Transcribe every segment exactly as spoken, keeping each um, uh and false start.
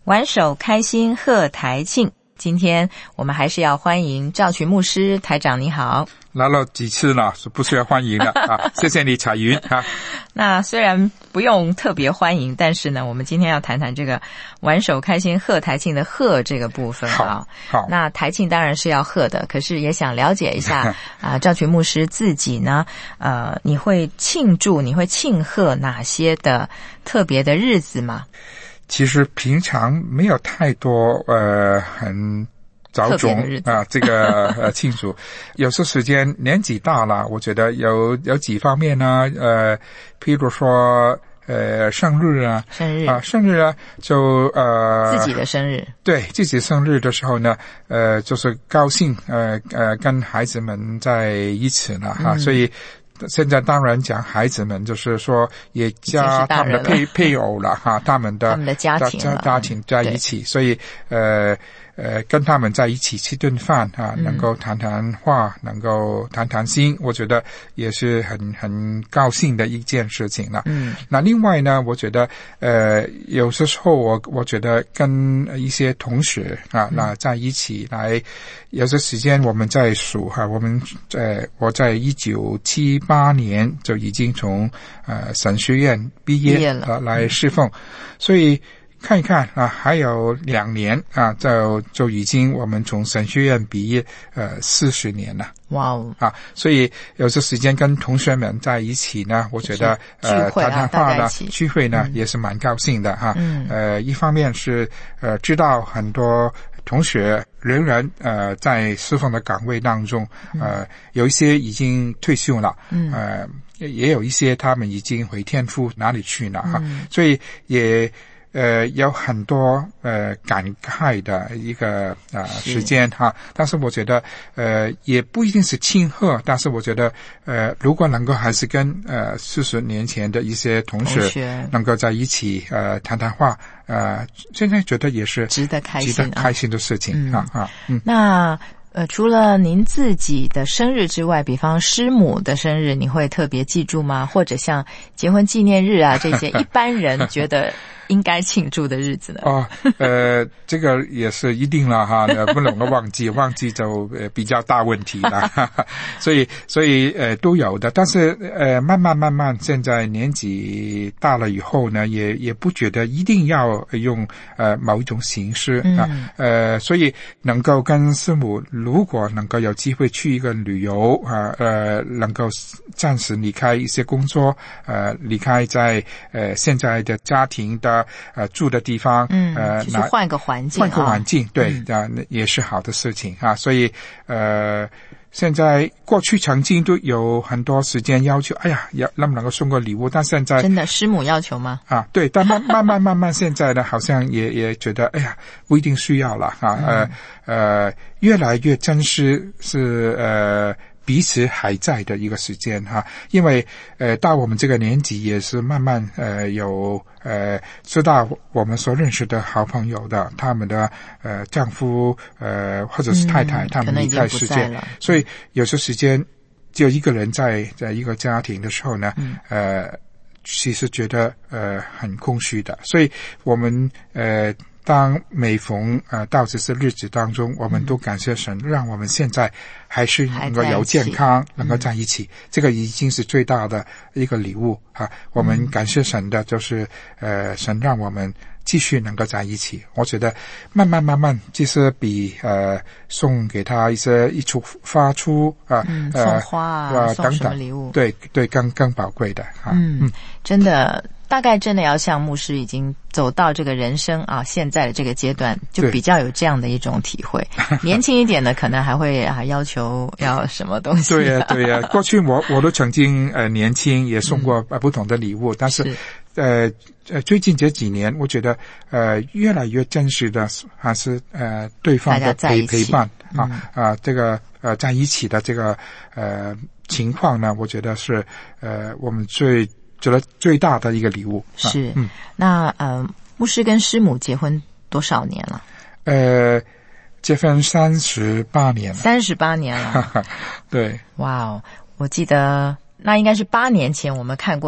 挽手开心贺台庆，今天我们还是要欢迎赵群牧师台长，你好。 来了几次了，是不需要欢迎的啊！谢谢你彩云啊。 那虽然不用特别欢迎，但是呢，我们今天要谈谈这个挽手开心贺台庆的贺这个部分啊。 好，好那台庆当然是要贺的，可是也想了解一下啊，赵群牧师自己呢，呃，你会庆祝，你会庆贺哪些的特别的日子吗？ 其实平常没有太多呃很着重啊、呃、这个呃庆祝，有时时间年纪大了，我觉得有有几方面呢，呃，譬如说呃生日啊， 生日啊、呃、生日啊，就呃自己的生日， 对自己生日的时候呢，呃就是高兴呃呃跟孩子们在一起了哈、嗯，所以。现在当然讲孩子们，就是说也加他们的配配偶了哈，他们的他们的家庭家家庭在一起，所以呃呃跟他们在一起吃顿饭啊，能够谈谈话，能够谈谈心，我觉得也是很很高兴的一件事情了。嗯，那另外呢，我觉得呃有些时候我我觉得跟一些同学啊，那在一起来，有些时间我们在数哈，我们呃我在一九七八年就已经从呃神学院毕业, 毕业了、呃、来侍奉、嗯、所以看一看啊，还有两年啊，就就已经我们从神学院毕业呃四十年了。 哇哦！ 啊，所以有些时间跟同学们在一起呢，我觉得呃谈谈话呢，聚会呢、嗯、也是蛮高兴的哈。嗯，呃，一方面是呃知道很多同学仍然呃在侍奉的岗位当中，呃有一些已经退休了，嗯，呃也有一些他们已经回天父哪里去了哈、嗯，所以也。呃，有很多呃感慨的一个呃时间哈，但是我觉得呃也不一定是庆贺，但是我觉得呃如果能够还是跟呃四十年前的一些同学, 同学能够在一起呃谈谈话，呃现在觉得也是值得开心、啊、 值得开心的事情哈、嗯、啊嗯。 那呃除了您自己的生日之外，比方师母的生日，你会特别记住吗？或者像结婚纪念日啊这些一般人觉得应该庆祝的日子呢？ 哦，呃，这个也是一定了哈，不能够忘记，忘记就呃比较大问题了，所以所以呃都有的，但是呃慢慢慢慢，现在年纪大了以后呢，也也不觉得一定要用呃某一种形式啊、嗯，呃，所以能够跟师母，如果能够有机会去一个旅游啊，呃，能够暂时离开一些工作，呃，离开在呃现在的家庭的。呃，住的地方， 嗯， 呃， 就是换个环境， 换个环境， 啊、 对，啊、嗯，也是好的事情啊。所以，呃，现在过去曾经都有很多时间要求，哎呀，要能不能够送个礼物？但现在真的师母要求吗？ 啊，对，但慢慢慢慢慢，现在呢，好像也也觉得，哎呀，不一定需要了啊，呃、嗯、呃，越来越珍惜是呃。彼此还在的一个时间哈，因为呃到我们这个年纪也是慢慢呃有呃知道我们所认识的好朋友的他们的呃丈夫呃或者是太太、嗯、他们离开世界，所以有些时间就一个人在在一个家庭的时候呢，嗯、呃其实觉得呃很空虚的，所以我们呃。当每逢呃到这些日子当中，我们都感谢神、嗯、让我们现在还是能够有健康，能够在一起、嗯、这个已经是最大的一个礼物啊！我们感谢神的就是呃神让我们继续能够在一起。我觉得慢慢慢慢其实比呃送给他一些一出发出啊、呃嗯、送花啊、呃、送什么礼物， 对对更更宝贵的啊。 嗯, 嗯真的大概真的要像牧师已经走到这个人生啊现在的这个阶段，就比较有这样的一种体会。年轻一点的可能还会啊要求要什么东西、啊。 对呀、啊、对呀、啊，过去我我都曾经呃年轻也送过不同的礼物，嗯、但是。是呃呃，最近这几年，我觉得呃越来越真实的还是呃对方的陪陪伴啊啊、嗯呃、这个呃在一起的这个呃情况呢，我觉得是呃我们最觉得最大的一个礼物。 是，啊、嗯，那呃牧师跟师母结婚多少年了？ 呃，结婚三十八年了。 三十八年了。 对。 哇哦，我记得那应该是八年前我们看过你。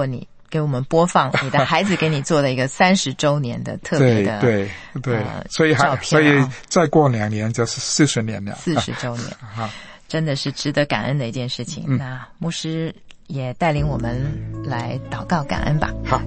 给我们播放你的孩子给你做的一个三十周年的特别的对对对、呃，所以还、啊、所以再过两年就是四十年了， 四十周年，啊，真的是值得感恩的一件事情。嗯、那牧师也带领我们来祷告感恩吧。 好。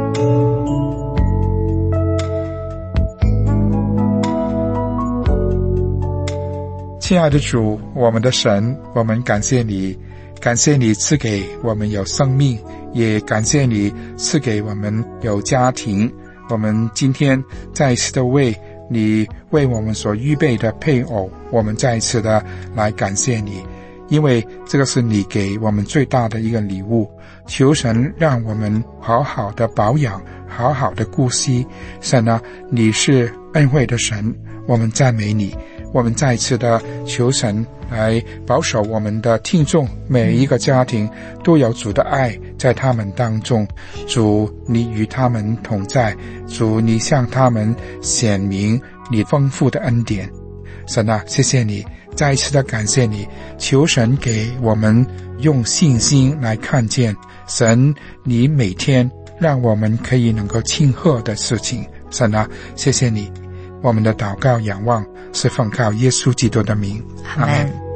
亲爱的主，我们的神，我们感谢你，感谢你赐给我们有生命，也感谢你赐给我们有家庭。我们今天再一次的为你为我们所预备的配偶，我们再一次的来感谢你，因为这个是你给我们最大的一个礼物。求神让我们好好的保养，好好的顾惜。神啊，你是恩惠的神，我们赞美你。我们再一次的求神来保守我们的听众，每一个家庭都有主的爱在他们当中。主，你与他们同在，主，你向他们显明你丰富的恩典。神啊，谢谢你，再一次的感谢你，求神给我们用信心来看见神你每天让我们可以能够庆贺的事情。神啊，谢谢你，我们的祷告仰望是奉靠耶稣基督的名， 阿们。